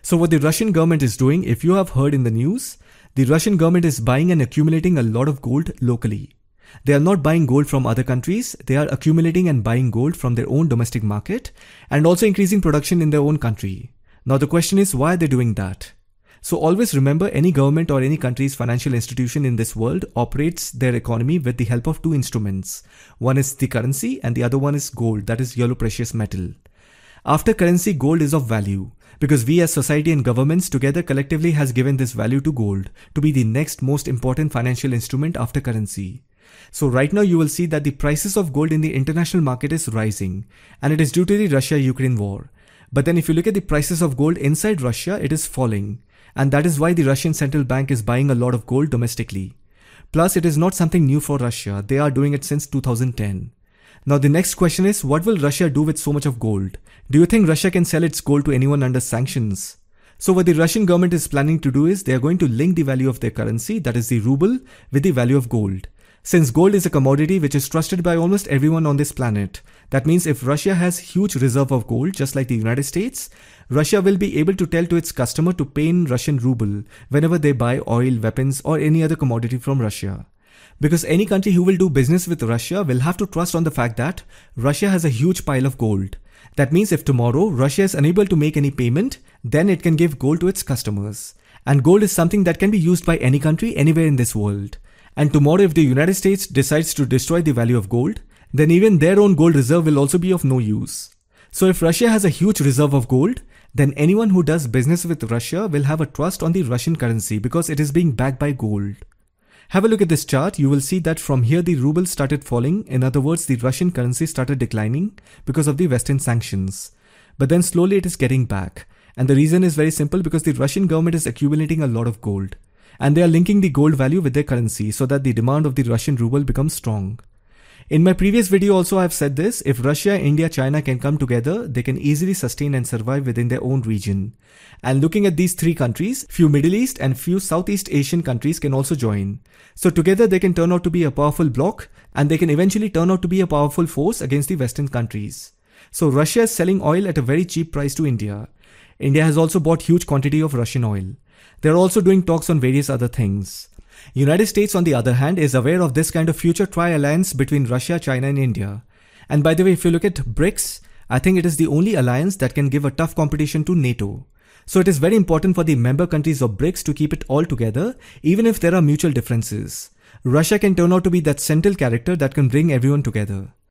So what the Russian government is doing, if you have heard in the news, the Russian government is buying and accumulating a lot of gold locally. They are not buying gold from other countries, they are accumulating and buying gold from their own domestic market and also increasing production in their own country. Now the question is, why are they doing that? So always remember, any government or any country's financial institution in this world operates their economy with the help of two instruments. One is the currency and the other one is gold, that is yellow precious metal. After currency, gold is of value because we as society and governments together collectively has given this value to gold to be the next most important financial instrument after currency. So right now you will see that the prices of gold in the international market is rising, and it is due to the Russia-Ukraine war. But then if you look at the prices of gold inside Russia, it is falling. And that is why the Russian central bank is buying a lot of gold domestically. Plus, it is not something new for Russia. They are doing it since 2010. Now the next question is, what will Russia do with so much of gold? Do you think Russia can sell its gold to anyone under sanctions? So what the Russian government is planning to do is they are going to link the value of their currency, that is the ruble, with the value of gold. Since gold is a commodity which is trusted by almost everyone on this planet, that means if Russia has huge reserve of gold, just like the United States, Russia will be able to tell to its customer to pay in Russian ruble whenever they buy oil, weapons or any other commodity from Russia. Because any country who will do business with Russia will have to trust on the fact that Russia has a huge pile of gold. That means if tomorrow Russia is unable to make any payment, then it can give gold to its customers. And gold is something that can be used by any country anywhere in this world. And tomorrow if the United States decides to destroy the value of gold, then even their own gold reserve will also be of no use. So if Russia has a huge reserve of gold, then anyone who does business with Russia will have a trust on the Russian currency because it is being backed by gold. Have a look at this chart. You will see that from here the ruble started falling. In other words, the Russian currency started declining because of the Western sanctions. But then slowly it is getting back. And the reason is very simple, because the Russian government is accumulating a lot of gold. And they are linking the gold value with their currency so that the demand of the Russian ruble becomes strong. In my previous video also I have said this, if Russia, India, China can come together, they can easily sustain and survive within their own region. And looking at these three countries, few Middle East and few Southeast Asian countries can also join. So together they can turn out to be a powerful bloc, and they can eventually turn out to be a powerful force against the Western countries. So Russia is selling oil at a very cheap price to India. India has also bought huge quantity of Russian oil. They are also doing talks on various other things. United States on the other hand is aware of this kind of future tri-alliance between Russia, China and India. And by the way, if you look at BRICS, I think it is the only alliance that can give a tough competition to NATO. So it is very important for the member countries of BRICS to keep it all together, even if there are mutual differences. Russia can turn out to be that central character that can bring everyone together.